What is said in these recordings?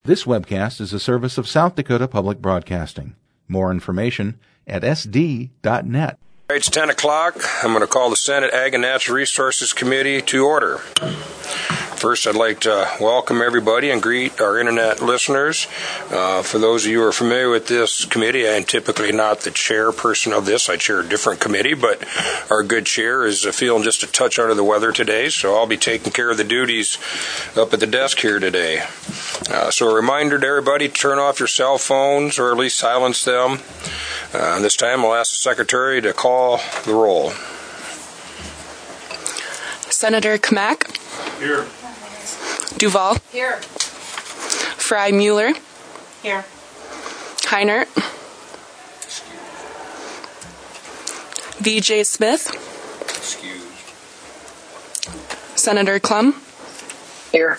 This webcast is a service of South Dakota Public Broadcasting. More information at sd.net. It's 10 o'clock. I'm going to call the Senate Ag and Natural Resources Committee to order. First, I'd like to welcome everybody and greet our internet listeners. For those of you who are familiar with this committee, I am typically not the chairperson of this. I chair a different committee, but our good chair is feeling just a touch under the weather today, so I'll be taking care of the duties up at the desk here today. So a reminder to everybody to turn off your cell phones or at least silence them. This time I'll ask the Secretary to call the roll. Senator Kamak. Here. Duval. Here. Fry Mueller. Here. Heinert. V.J. Smith. Excused. Senator Klum. Here.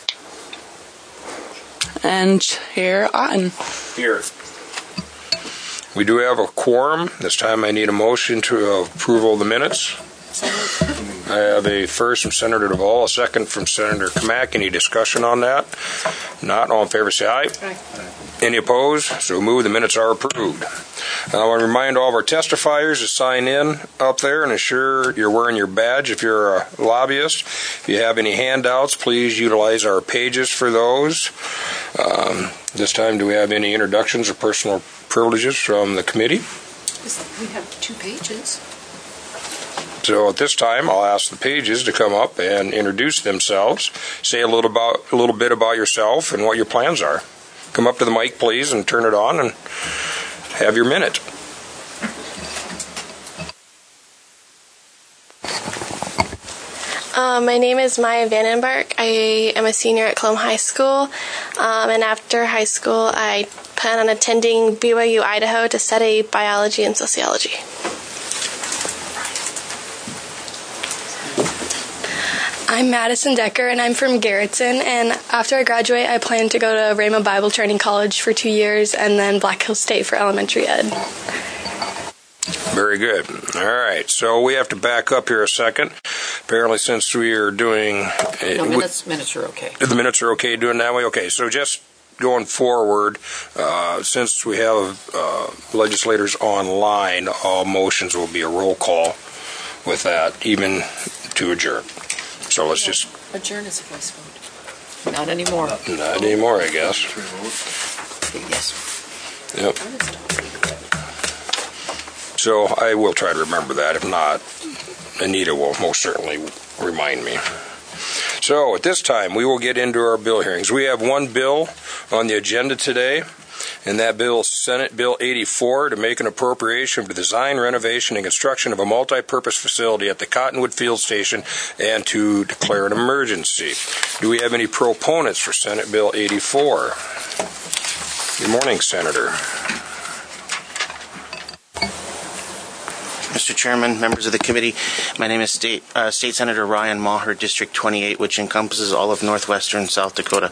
And Chair Otten. Here. We do have a quorum. This time I need a motion to approval of the minutes. I have a first from Senator Duval, a second from Senator Kamak. Any discussion on that? Not. All in favor say aye. Aye. Any opposed? So moved. The minutes are approved. I want to remind all of our testifiers to sign in up there and ensure you're wearing your badge if you're a lobbyist. If you have any handouts, please utilize our pages for those. This time, do we have any introductions or personal privileges from the committee? We have 2 pages. So at this time, I'll ask the pages to come up and introduce themselves. Say a little bit about yourself and what your plans are. Come up to the mic, please, and turn it on and have your minute. My name is Maya Vandenberg. I am a senior at Clome High School, and after high school, I plan on attending BYU, Idaho to study biology and sociology. I'm Madison Decker, and I'm from Garrettson, and after I graduate, I plan to go to Rhema Bible Training College for 2 years, and then Black Hills State for elementary ed. Very good. All right, so we have to back up here a second. Apparently, since we are doing... No, minutes are okay. The minutes are okay doing that way? Okay, so just going forward, since we have legislators online, all motions will be a roll call with that, even to adjourn. So let's just... Adjourn is a voice vote. Not anymore. Not anymore, I guess. Yes. Yep. So I will try to remember that. If not, Anita will most certainly remind me. So at this time, we will get into our bill hearings. We have one bill on the agenda today, and that bill is Senate Bill 84 to make an appropriation for the design, renovation, and construction of a multi-purpose facility at the Cottonwood Field Station and to declare an emergency. Do we have any proponents for Senate Bill 84? Good morning, Senator. Mr. Chairman, members of the committee, my name is State Senator Ryan Maher, District 28, which encompasses all of northwestern South Dakota.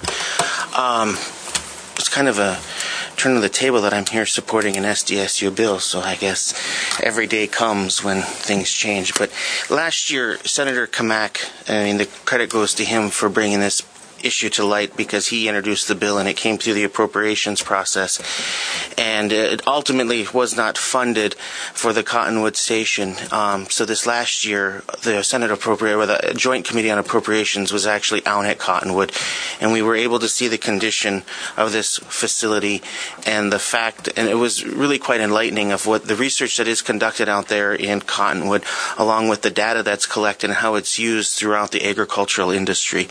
It's kind of a turn of the table that I'm here supporting an SDSU bill, so I guess every day comes when things change. But last year, Senator Kamak, the credit goes to him for bringing this issue to light because he introduced the bill and it came through the appropriations process, and it ultimately was not funded for the Cottonwood Station. So this last year, the the Joint Committee on Appropriations was actually out at Cottonwood, and we were able to see the condition of this facility and the fact, and it was really quite enlightening of what the research that is conducted out there in Cottonwood, along with the data that's collected and how it's used throughout the agricultural industry.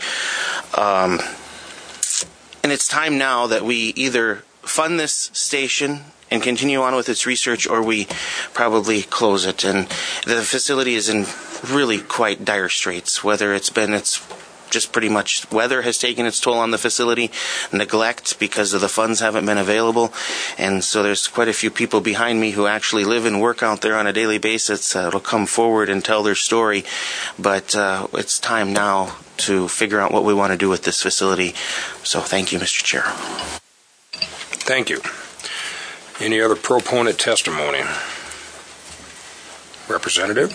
And it's time now that we either fund this station and continue on with its research, or we probably close it. And the facility is in really quite dire straits. It's just pretty much weather has taken its toll on the facility, neglect because of the funds haven't been available, and so there's quite a few people behind me who actually live and work out there on a daily basis that'll come forward and tell their story. But it's time now to figure out what we want to do with this facility. So thank you, Mr. Chair. Thank you. Any other proponent testimony? Representative?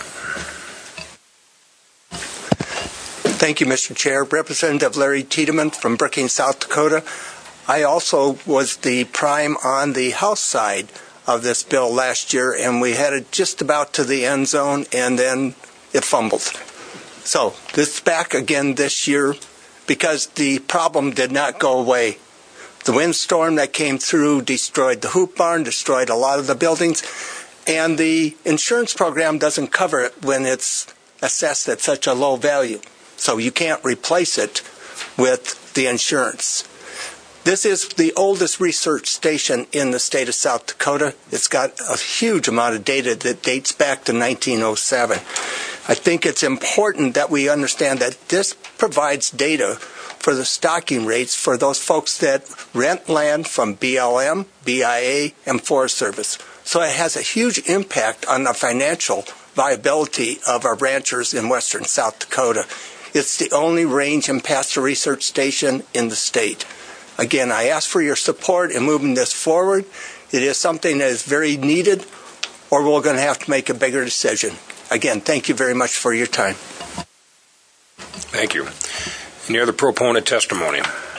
Thank you, Mr. Chair. Representative Larry Tiedemann from Brookings, South Dakota. I also was the prime on the House side of this bill last year, and we had it just about to the end zone, and then it fumbled. So this is back again this year because the problem did not go away. The windstorm that came through destroyed the hoop barn, destroyed a lot of the buildings, and the insurance program doesn't cover it when it's assessed at such a low value. So you can't replace it with the insurance. This is the oldest research station in the state of South Dakota. It's got a huge amount of data that dates back to 1907. I think it's important that we understand that this provides data for the stocking rates for those folks that rent land from BLM, BIA, and Forest Service. So it has a huge impact on the financial viability of our ranchers in western South Dakota. It's the only range and pasture research station in the state. Again, I ask for your support in moving this forward. It is something that is very needed, or we're going to have to make a bigger decision. Again, thank you very much for your time. Thank you. Any other proponent testimony?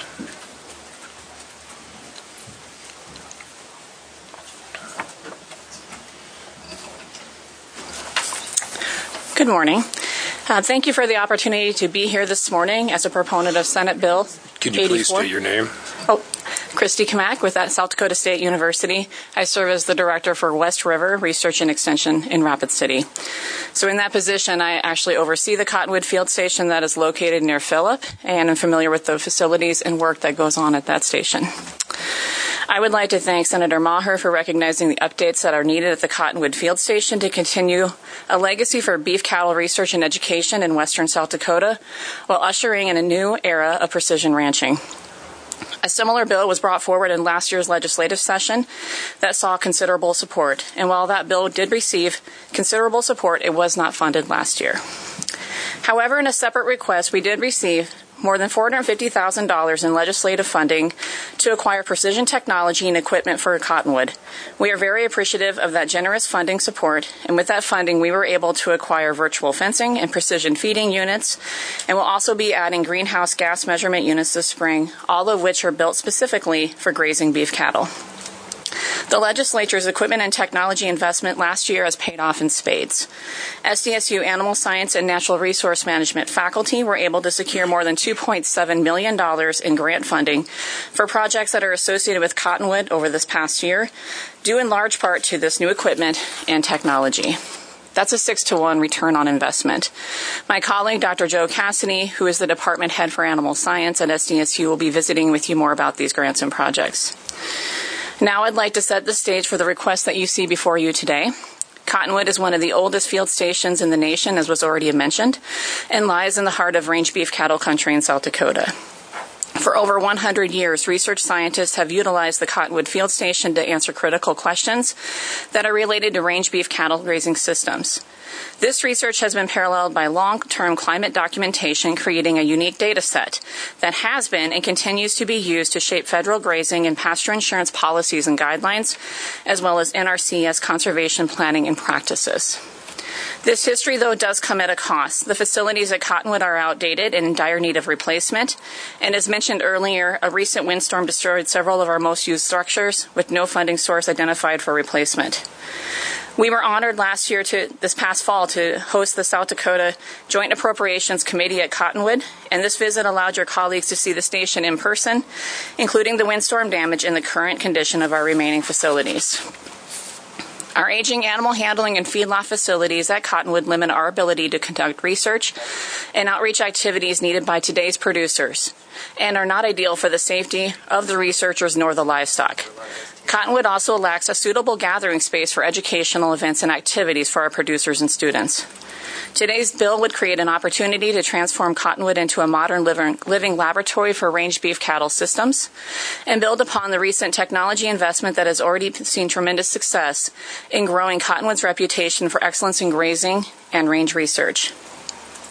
Good morning. Thank you for the opportunity to be here this morning as a proponent of Senate Bill 84. Can you please state your name? Christy Kamak with South Dakota State University. I serve as the director for West River Research and Extension in Rapid City. So in that position, I actually oversee the Cottonwood Field Station that is located near Phillip, and I'm familiar with the facilities and work that goes on at that station. I would like to thank Senator Maher for recognizing the updates that are needed at the Cottonwood Field Station to continue a legacy for beef cattle research and education in western South Dakota while ushering in a new era of precision ranching. A similar bill was brought forward in last year's legislative session that saw considerable support, and while that bill did receive considerable support, it was not funded last year. However, in a separate request, we did receive more than $450,000 in legislative funding to acquire precision technology and equipment for Cottonwood. We are very appreciative of that generous funding support, and with that funding, we were able to acquire virtual fencing and precision feeding units, and we'll also be adding greenhouse gas measurement units this spring, all of which are built specifically for grazing beef cattle. The legislature's equipment and technology investment last year has paid off in spades. SDSU Animal Science and Natural Resource Management faculty were able to secure more than $2.7 million in grant funding for projects that are associated with Cottonwood over this past year, due in large part to this new equipment and technology. That's a 6-to-1 return on investment. My colleague, Dr. Joe Cassidy, who is the department head for animal science at SDSU, will be visiting with you more about these grants and projects. Now I'd like to set the stage for the request that you see before you today. Cottonwood is one of the oldest field stations in the nation, as was already mentioned, and lies in the heart of range beef cattle country in South Dakota. For over 100 years, research scientists have utilized the Cottonwood Field Station to answer critical questions that are related to range beef cattle grazing systems. This research has been paralleled by long-term climate documentation, creating a unique data set that has been and continues to be used to shape federal grazing and pasture insurance policies and guidelines, as well as NRCS conservation planning and practices. This history, though, does come at a cost. The facilities at Cottonwood are outdated and in dire need of replacement. And as mentioned earlier, a recent windstorm destroyed several of our most used structures with no funding source identified for replacement. We were honored this past fall, to host the South Dakota Joint Appropriations Committee at Cottonwood, and this visit allowed your colleagues to see the station in person, including the windstorm damage and the current condition of our remaining facilities. Our aging animal handling and feedlot facilities at Cottonwood limit our ability to conduct research and outreach activities needed by today's producers, and are not ideal for the safety of the researchers nor the livestock. Cottonwood also lacks a suitable gathering space for educational events and activities for our producers and students. Today's bill would create an opportunity to transform Cottonwood into a modern living laboratory for range beef cattle systems and build upon the recent technology investment that has already seen tremendous success in growing Cottonwood's reputation for excellence in grazing and range research.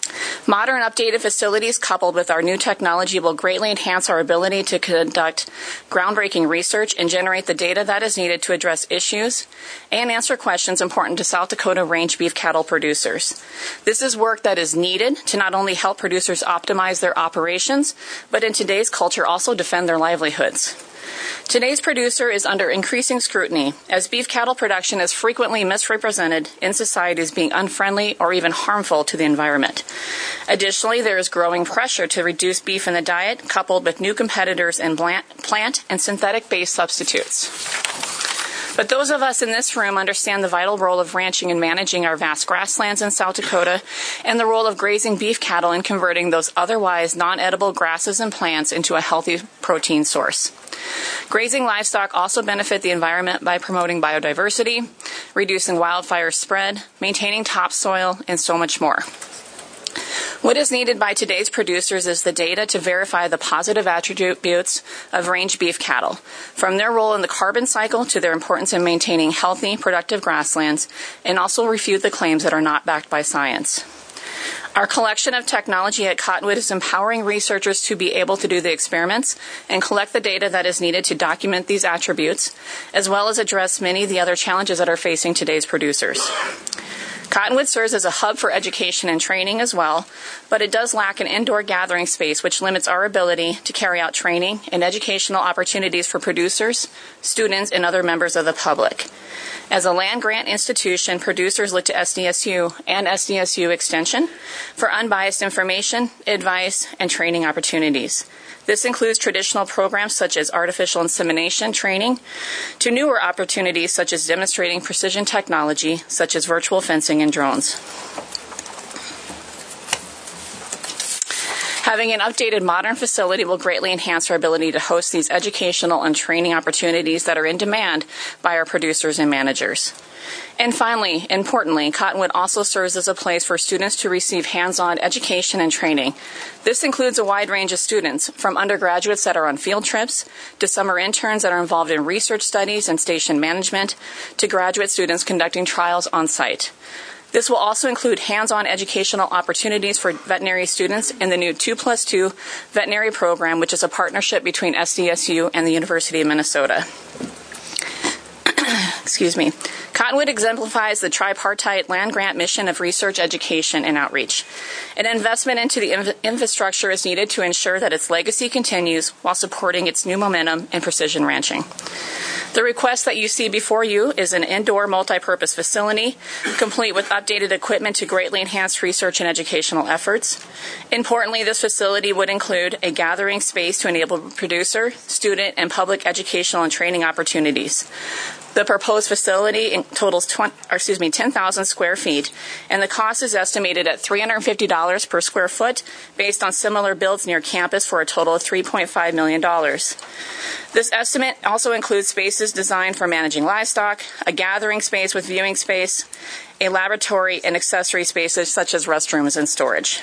Modern updated facilities coupled with our new technology will greatly enhance our ability to conduct groundbreaking research and generate the data that is needed to address issues and answer questions important to South Dakota range beef cattle producers. This is work that is needed to not only help producers optimize their operations, but in today's culture also defend their livelihoods. Today's producer is under increasing scrutiny as beef cattle production is frequently misrepresented in society as being unfriendly or even harmful to the environment. Additionally, there is growing pressure to reduce beef in the diet, coupled with new competitors in plant and synthetic-based substitutes. But those of us in this room understand the vital role of ranching and managing our vast grasslands in South Dakota and the role of grazing beef cattle in converting those otherwise non-edible grasses and plants into a healthy protein source. Grazing livestock also benefit the environment by promoting biodiversity, reducing wildfire spread, maintaining topsoil, and so much more. What is needed by today's producers is the data to verify the positive attributes of range beef cattle, from their role in the carbon cycle to their importance in maintaining healthy, productive grasslands, and also refute the claims that are not backed by science. Our collection of technology at Cottonwood is empowering researchers to be able to do the experiments and collect the data that is needed to document these attributes, as well as address many of the other challenges that are facing today's producers. Cottonwood serves as a hub for education and training as well, but it does lack an indoor gathering space, which limits our ability to carry out training and educational opportunities for producers, students, and other members of the public. As a land-grant institution, producers look to SDSU and SDSU Extension for unbiased information, advice, and training opportunities. This includes traditional programs such as artificial insemination training to newer opportunities such as demonstrating precision technology such as virtual fencing and drones. Having an updated modern facility will greatly enhance our ability to host these educational and training opportunities that are in demand by our producers and managers. And finally, importantly, Cottonwood also serves as a place for students to receive hands-on education and training. This includes a wide range of students, from undergraduates that are on field trips, to summer interns that are involved in research studies and station management, to graduate students conducting trials on site. This will also include hands-on educational opportunities for veterinary students in the new 2+2 veterinary program, which is a partnership between SDSU and the University of Minnesota. Excuse me. Cottonwood exemplifies the tripartite land-grant mission of research, education, and outreach. An investment into the infrastructure is needed to ensure that its legacy continues while supporting its new momentum in precision ranching. The request that you see before you is an indoor multi-purpose facility, complete with updated equipment to greatly enhance research and educational efforts. Importantly, this facility would include a gathering space to enable producer, student, and public educational and training opportunities. The proposed facility totals 10,000 square feet, and the cost is estimated at $350 per square foot based on similar builds near campus for a total of $3.5 million. This estimate also includes spaces designed for managing livestock, a gathering space with viewing space, a laboratory, and accessory spaces such as restrooms and storage.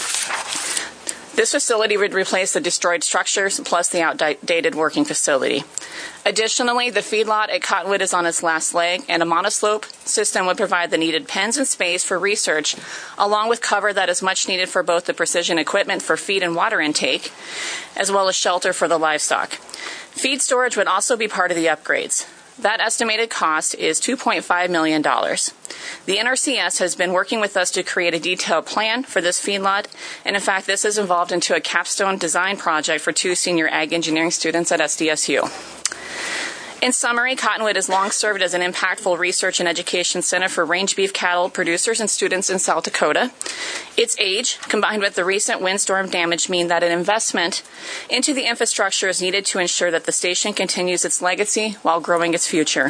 This facility would replace the destroyed structures plus the outdated working facility. Additionally, the feedlot at Cottonwood is on its last leg, and a monoslope system would provide the needed pens and space for research, along with cover that is much needed for both the precision equipment for feed and water intake, as well as shelter for the livestock. Feed storage would also be part of the upgrades. That estimated cost is $2.5 million. The NRCS has been working with us to create a detailed plan for this feedlot, and in fact, this is involved into a capstone design project for 2 senior ag engineering students at SDSU. In summary, Cottonwood has long served as an impactful research and education center for range beef cattle producers and students in South Dakota. Its age, combined with the recent windstorm damage, mean that an investment into the infrastructure is needed to ensure that the station continues its legacy while growing its future.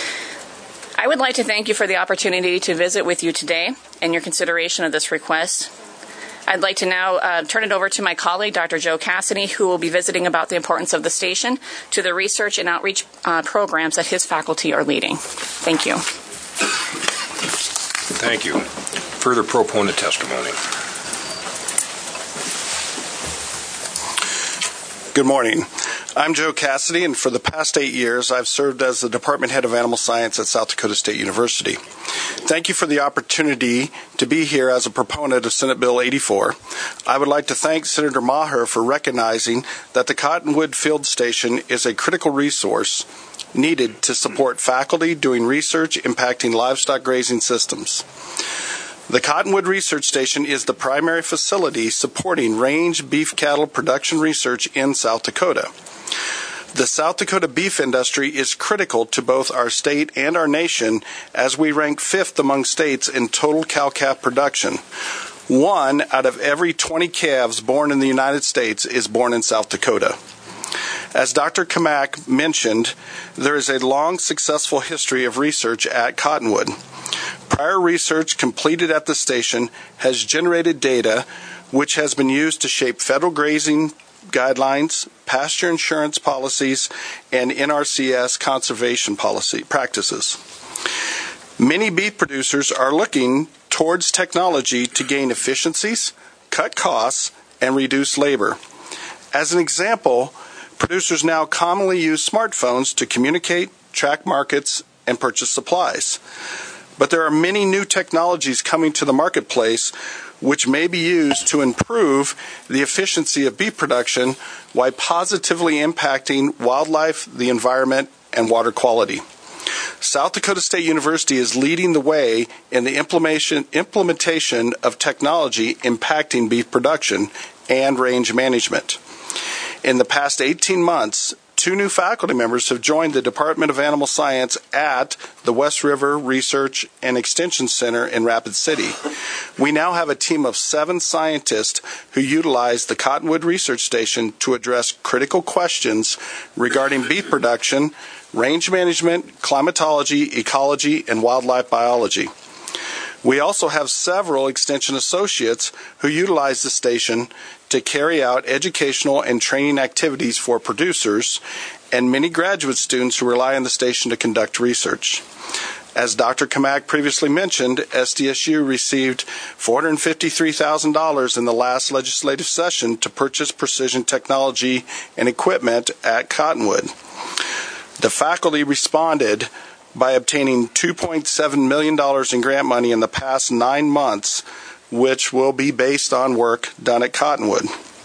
I would like to thank you for the opportunity to visit with you today and your consideration of this request. I'd like to now turn it over to my colleague, Dr. Joe Cassidy, who will be visiting about the importance of the station to the research and outreach programs that his faculty are leading. Thank you. Thank you. Further proponent testimony. Good morning. I'm Joe Cassidy, and for the past 8 years, I've served as the Department Head of Animal Science at South Dakota State University. Thank you for the opportunity to be here as a proponent of Senate Bill 84. I would like to thank Senator Maher for recognizing that the Cottonwood Field Station is a critical resource needed to support faculty doing research impacting livestock grazing systems. The Cottonwood Research Station is the primary facility supporting range beef cattle production research in South Dakota. The South Dakota beef industry is critical to both our state and our nation, as we rank 5th among states in total cow-calf production. 1 out of every 20 calves born in the United States is born in South Dakota. As Dr. Kamak mentioned, there is a long, successful history of research at Cottonwood. Prior research completed at the station has generated data which has been used to shape federal grazing guidelines, pasture insurance policies, and NRCS conservation policy practices. Many beef producers are looking towards technology to gain efficiencies, cut costs, and reduce labor. As an example, producers now commonly use smartphones to communicate, track markets, and purchase supplies. But there are many new technologies coming to the marketplace which may be used to improve the efficiency of beef production while positively impacting wildlife, the environment, and water quality. South Dakota State University is leading the way in the implementation of technology impacting beef production and range management. In the past 18 months, 2 new faculty members have joined the Department of Animal Science at the West River Research and Extension Center in Rapid City. We now have a team of 7 scientists who utilize the Cottonwood Research Station to address critical questions regarding beef production, range management, climatology, ecology, and wildlife biology. We also have several extension associates who utilize the station to carry out educational and training activities for producers, and many graduate students who rely on the station to conduct research. As Dr. Kamak previously mentioned, SDSU received $453,000 in the last legislative session to purchase precision technology and equipment at Cottonwood. The faculty responded by obtaining $2.7 million in grant money in the past 9 months, which will be based on work done at Cottonwood.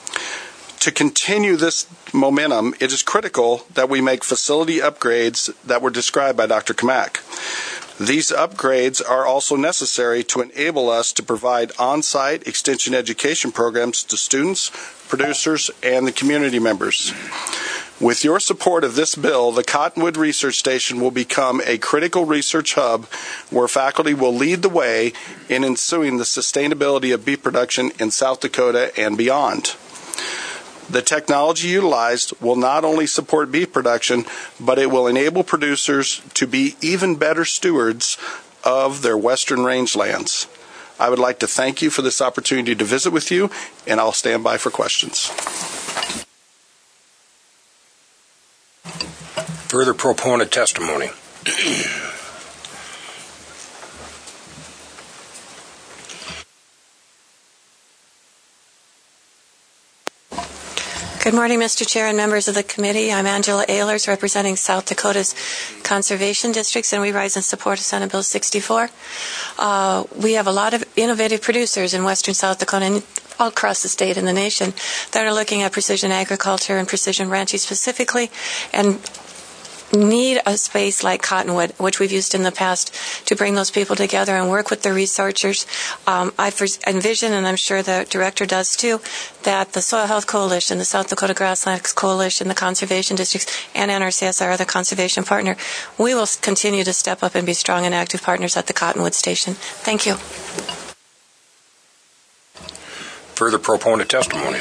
To continue this momentum, it is critical that we make facility upgrades that were described by Dr. Kamak. These upgrades are also necessary to enable us to provide on-site extension education programs to students, producers, and the community members. With your support of this bill, the Cottonwood Research Station will become a critical research hub where faculty will lead the way in ensuing the sustainability of beef production in South Dakota and beyond. The technology utilized will not only support beef production, but it will enable producers to be even better stewards of their western rangelands. I would like to thank you for this opportunity to visit with you, and I'll stand by for questions. Further proponent testimony. Good morning, Mr. Chair and members of the committee. I'm Angela Ehlers, representing South Dakota's conservation districts, and we rise in support of Senate Bill 64. We have a lot of innovative producers in western South Dakota and all across the state and the nation that are looking at precision agriculture and precision ranching specifically, and need a space like Cottonwood, which we've used in the past, to bring those people together and work with the researchers. I envision, and I'm sure the director does too, that the Soil Health Coalition, the South Dakota Grasslands Coalition, the conservation districts, and NRCS, our other conservation partner, we will continue to step up and be strong and active partners at the Cottonwood Station. Thank you. Further proponent testimony.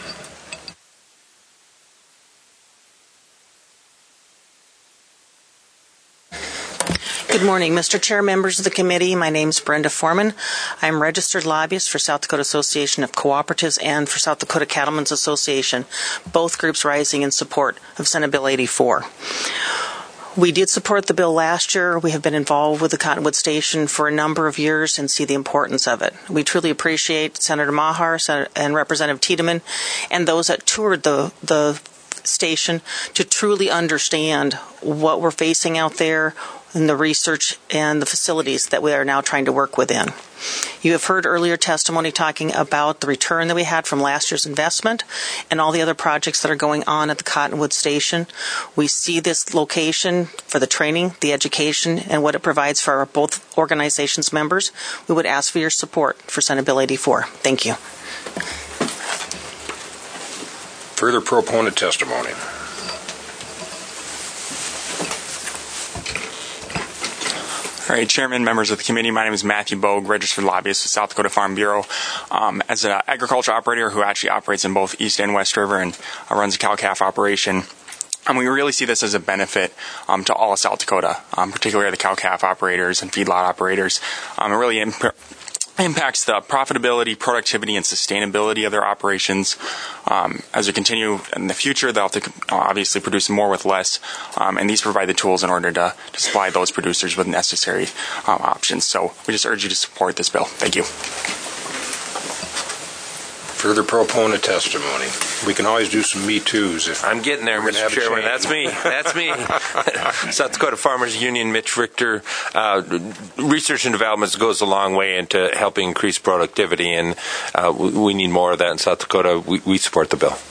Good morning, Mr. Chair, members of the committee. My name is Brenda Foreman. I'm registered lobbyist for South Dakota Association of Cooperatives and for South Dakota Cattlemen's Association, both groups rising in support of Senate Bill 84. We did support the bill last year. We have been involved with the Cottonwood Station for a number of years and see the importance of it. We truly appreciate Senator Maher and Representative Tiedemann and those that toured the station to truly understand what we're facing out there in the research and the facilities that we are now trying to work within. You have heard earlier testimony talking about the return that we had from last year's investment and all the other projects that are going on at the Cottonwood Station. We see this location for the training, the education, and what it provides for our both organizations' members. We would ask for your support for Senate Bill 84. Thank you. Further proponent testimony. All right, Chairman, members of the committee, my name is Matthew Bogue, registered lobbyist with South Dakota Farm Bureau. As an agriculture operator who actually operates in both East and West River and runs a cow-calf operation, we really see this as a benefit to all of South Dakota, particularly the cow-calf operators and feedlot operators. It really impacts the profitability, productivity, and sustainability of their operations. As we continue in the future, they'll have to obviously produce more with less, and these provide the tools in order to supply those producers with necessary options. So we just urge you to support this bill. Thank you. Further proponent testimony. We can always do some Me Too's. If I'm getting there, Mr. Chairman. That's me. That's me. South Dakota Farmers Union, Mitch Richter. Research and development goes a long way into helping increase productivity, and we need more of that in South Dakota. We support the bill.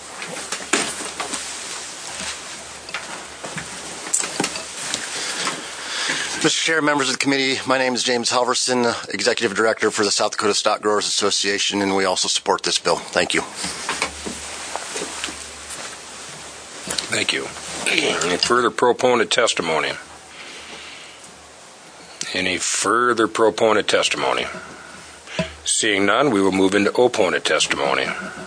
Mr. Chair, members of the committee, my name is James Halverson, Executive Director for the South Dakota Stock Growers Association, and we also support this bill. Thank you. Thank you. Any further proponent testimony? Any further proponent testimony? Seeing none, we will move into opponent testimony.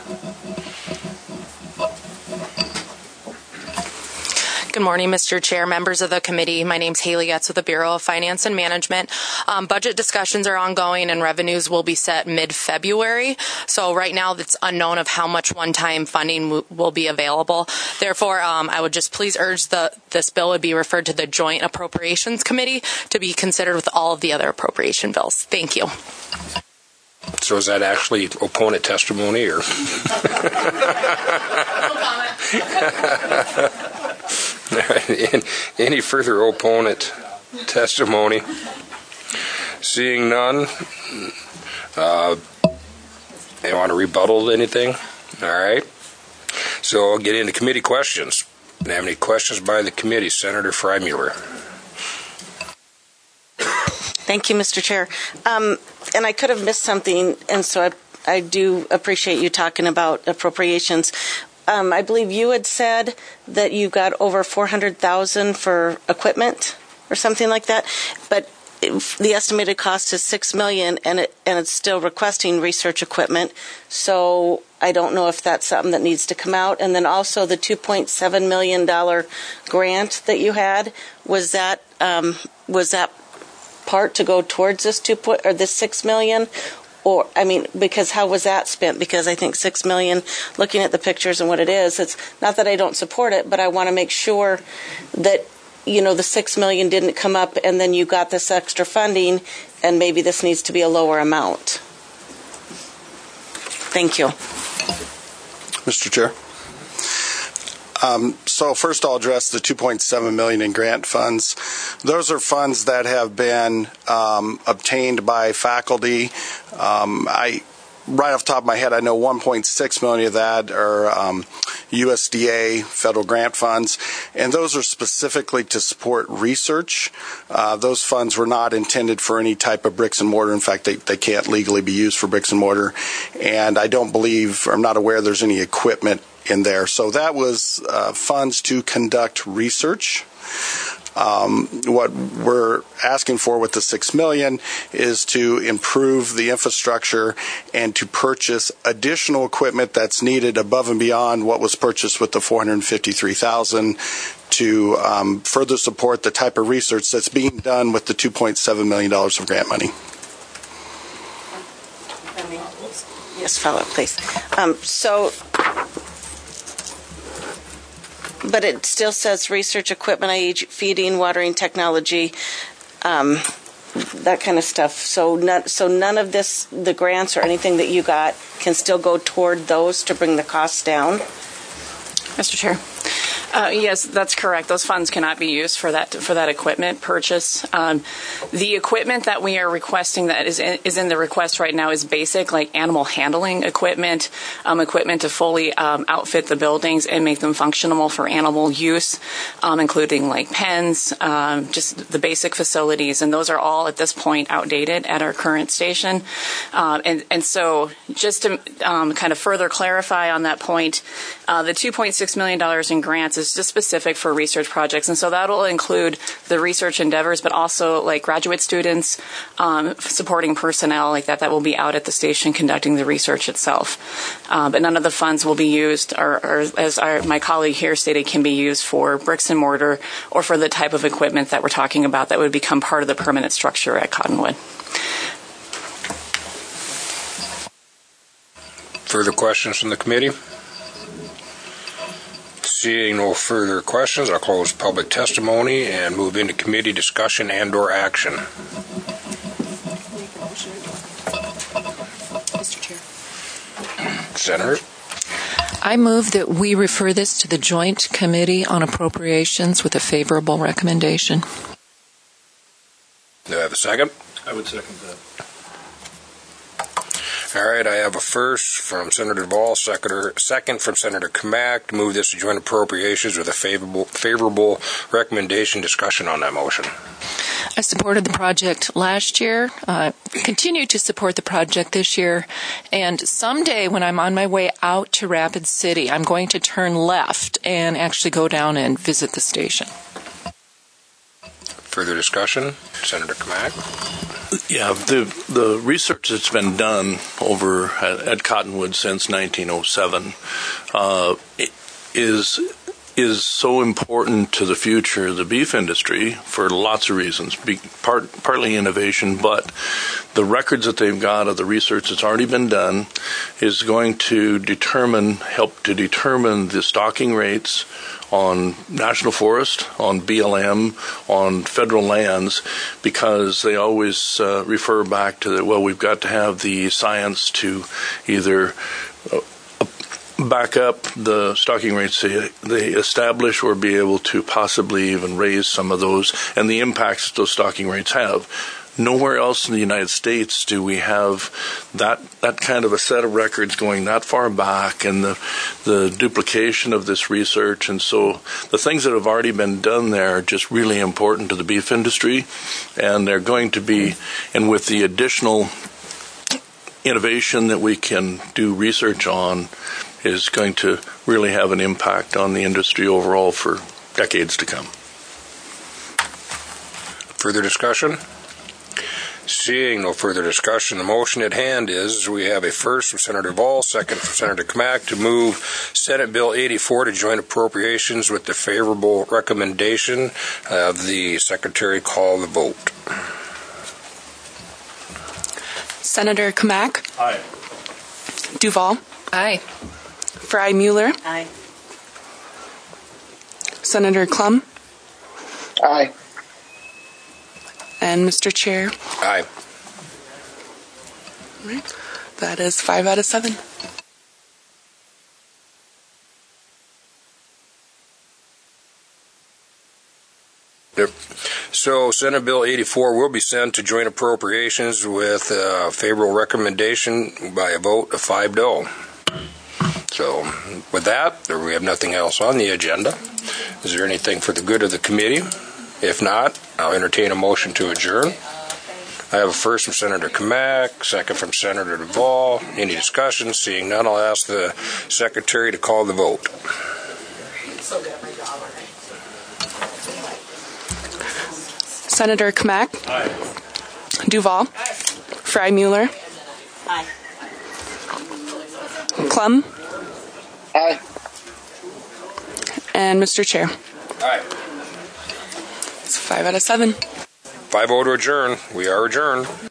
Good morning, Mr. Chair, members of the committee. My name's Haley Getz with the Bureau of Finance and Management. Budget discussions are ongoing and revenues will be set mid-February. So right now it's unknown of how much one-time funding will be available. Therefore, I would just please urge this bill would be referred to the Joint Appropriations Committee to be considered with all of the other appropriation bills. Thank you. So is that actually opponent testimony or? All right. Any further opponent testimony? Seeing none, they want to rebuttal anything? All right. So I'll get into committee questions. Do you have any questions by the committee? Senator Frymuller. Thank you, Mr. Chair. And I could have missed something, and so I do appreciate you talking about appropriations. I believe you had said that you got over $400,000 for equipment or something like that, but the estimated cost is $6 million, and it's still requesting research equipment. So I don't know if that's something that needs to come out. And then also the $2.7 million grant that you had, was that part to go towards this $6 million? Or, because how was that spent? Because I think $6 million, looking at the pictures and what it is, it's not that I don't support it, but I want to make sure that, the $6 million didn't come up and then you got this extra funding and maybe this needs to be a lower amount. Thank you. Mr. Chair. So first I'll address the $2.7 million in grant funds. Those are funds that have been obtained by faculty. Right off the top of my head, I know $1.6 million of that are USDA federal grant funds, and those are specifically to support research. Those funds were not intended for any type of bricks and mortar. In fact, they can't legally be used for bricks and mortar, and I don't believe, or I'm not aware there's any equipment in there. So that was funds to conduct research. What we're asking for with the $6 million is to improve the infrastructure and to purchase additional equipment that's needed above and beyond what was purchased with the $453,000 to further support the type of research that's being done with the $2.7 million of grant money. Yes, follow up, please. But it still says research equipment, i.e. feeding, watering technology, that kind of stuff. So none of this, the grants or anything that you got, can still go toward those to bring the costs down? Mr. Chair. Yes, that's correct. Those funds cannot be used for that equipment purchase. The equipment that we are requesting that is in the request right now is basic, like animal handling equipment, equipment to fully outfit the buildings and make them functional for animal use, including like pens, just the basic facilities, and those are all at this point outdated at our current station. And so just to kind of further clarify on that point, the $2.6 million in grants is just specific for research projects, and so that'll include the research endeavors, but also like graduate students, supporting personnel like that will be out at the station conducting the research itself. But none of the funds will be used, or as my colleague here stated, can be used for bricks and mortar or for the type of equipment that we're talking about that would become part of the permanent structure at Cottonwood. Further questions from the committee? Seeing no further questions, I'll close public testimony and move into committee discussion and/or action. Mr. Chair. Senator? I move that we refer this to the Joint Committee on Appropriations with a favorable recommendation. Do I have a second? I would second that. All right, I have a first from Senator Duvall, second from Senator Kamak to move this to joint appropriations with a favorable recommendation. Discussion on that motion. I supported the project last year, continue to support the project this year, and someday when I'm on my way out to Rapid City, I'm going to turn left and actually go down and visit the station. Further discussion? Senator Kamak? Yeah, the research that's been done over at Cottonwood since 1907 is so important to the future of the beef industry for lots of reasons, partly innovation, but the records that they've got of the research that's already been done is going to help to determine the stocking rates on national forest, on BLM, on federal lands, because they always refer back to we've got to have the science to either back up the stocking rates they establish or be able to possibly even raise some of those and the impacts that those stocking rates have. Nowhere else in the United States do we have that kind of a set of records going that far back, and the duplication of this research. And so the things that have already been done there are just really important to the beef industry, and they're going to be, and with the additional innovation that we can do research on, is going to really have an impact on the industry overall for decades to come. Further discussion? Seeing no further discussion, the motion at hand is we have a first from Senator Duvall, second from Senator Kamak to move Senate Bill 84 to joint appropriations with the favorable recommendation. Have the Secretary call the vote. Senator Kamak? Aye. Duvall? Aye. Fry Mueller? Aye. Senator Klum? Aye. And Mr. Chair? Aye. All right. That is 5 out of 7. Yep. So Senate Bill 84 will be sent to joint appropriations with a favorable recommendation by a vote of 5-0. So with that, we have nothing else on the agenda. Is there anything for the good of the committee? If not, I'll entertain a motion to adjourn. I have a first from Senator Kamak, second from Senator Duvall. Any discussion? Seeing none, I'll ask the Secretary to call the vote. Senator Kamak? Aye. Duvall? Aye. Fry Mueller? Aye. Klum? Aye. And Mr. Chair? Aye. It's 5 out of 7. 5-0 to adjourn. We are adjourned.